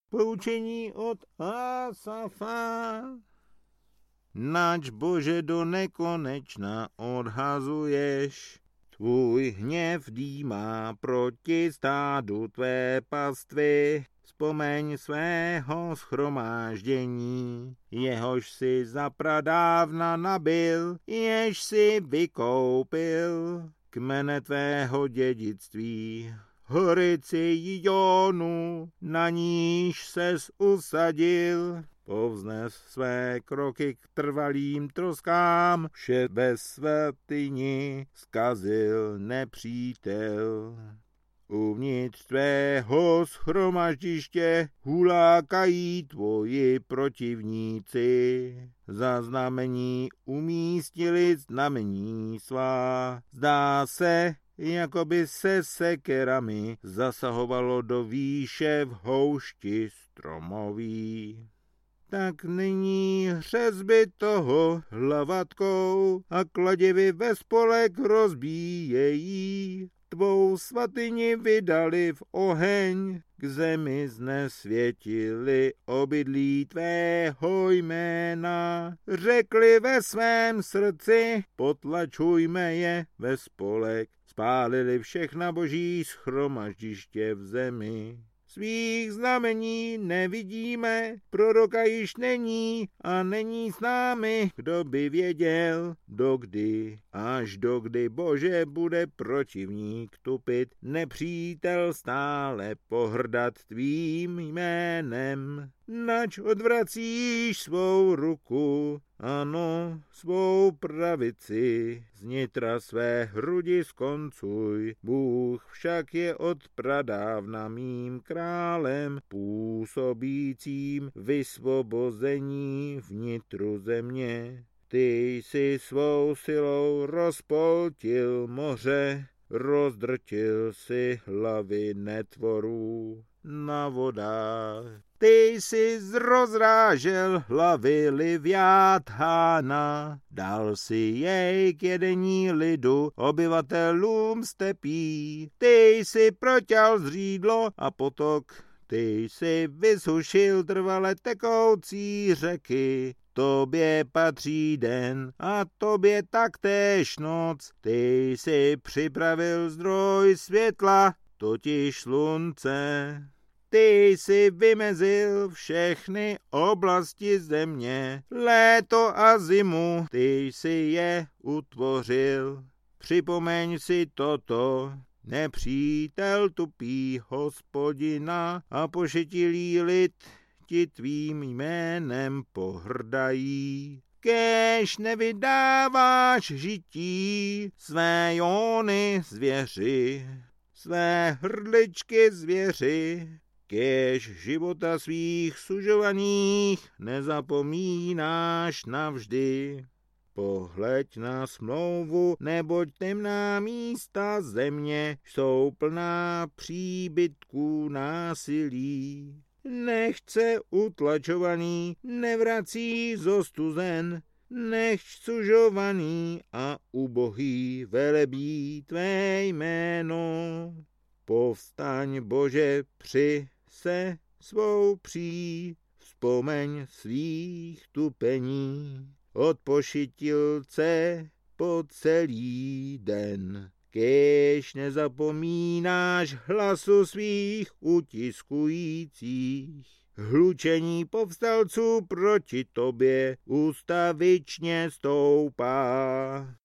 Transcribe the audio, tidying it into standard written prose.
Poučení od Asafa. Nač Bože do nekonečna odhazuješ, tvůj hněv dýmá proti stádu tvé pastvy. Vzpomeň svého shromáždění, jehož si zapradávna nabil, jež si vykoupil kmene tvého dědictví. Horici Jonu, na níž ses usadil, povznes své kroky k trvalým troskám, vše ve svatyni zkazil nepřítel. Uvnitř tvého shromaždiště hulákají tvoji protivníci. Za znamení umístili znamení svá. Zdá se, jako by se sekerami zasahovalo do výše v houšti stromový. Tak nyní hřezby toho hlavatkou a kladěvy ve spolek rozbíjejí. Tvou svatyni vydali v oheň, k zemi znesvětili obydlí tvého jména. Řekli ve svém srdci, potlačujme je ve spolek, spálili všechna boží shromaždiště v zemi. Svých znamení nevidíme, proroka již není a není s námi, kdo by věděl, dokdy, až dokdy Bože bude protivník tupit, nepřítel stále pohrdat tvým jménem. Nač odvracíš svou ruku, ano, svou pravici, z nitra své hrudi skoncuj. Bůh však je od pradávna mým králem, působícím vysvobození vnitru země. Ty jsi svou silou rozpoltil moře, rozdrtil si hlavy netvorů na vodách. Ty jsi rozrážel hlavy Liviáthana, dal si jej k jedení lidu, obyvatelům stepí. Ty jsi proťal zřídlo a potok, ty jsi vysušil trvale tekoucí řeky. Tobě patří den a tobě taktéž noc. Ty jsi připravil zdroj světla, totiž slunce. Ty jsi vymezil všechny oblasti země, léto a zimu, ty jsi je utvořil. Připomeň si toto, nepřítel tupý Hospodina a pošetilý lid ti tvým jménem pohrdají. Kéž nevydáváš žití své jóny zvěři, své hrdličky zvěři, kéž života svých sužovaných nezapomínáš navždy. Pohleď na smlouvu, neboť temná místa země jsou plná příbytků násilí. Nechce utlačovaný, nevrací zostuzen, nechť sužovaný a ubohý velebí tvé jméno. Povstaň, Bože, při se svou pří, vzpomeň svých tupení, od pošetilce po celý den. Kéž nezapomínáš hlasu svých utiskujících. Hlučení povstalců proti tobě ustavičně stoupá.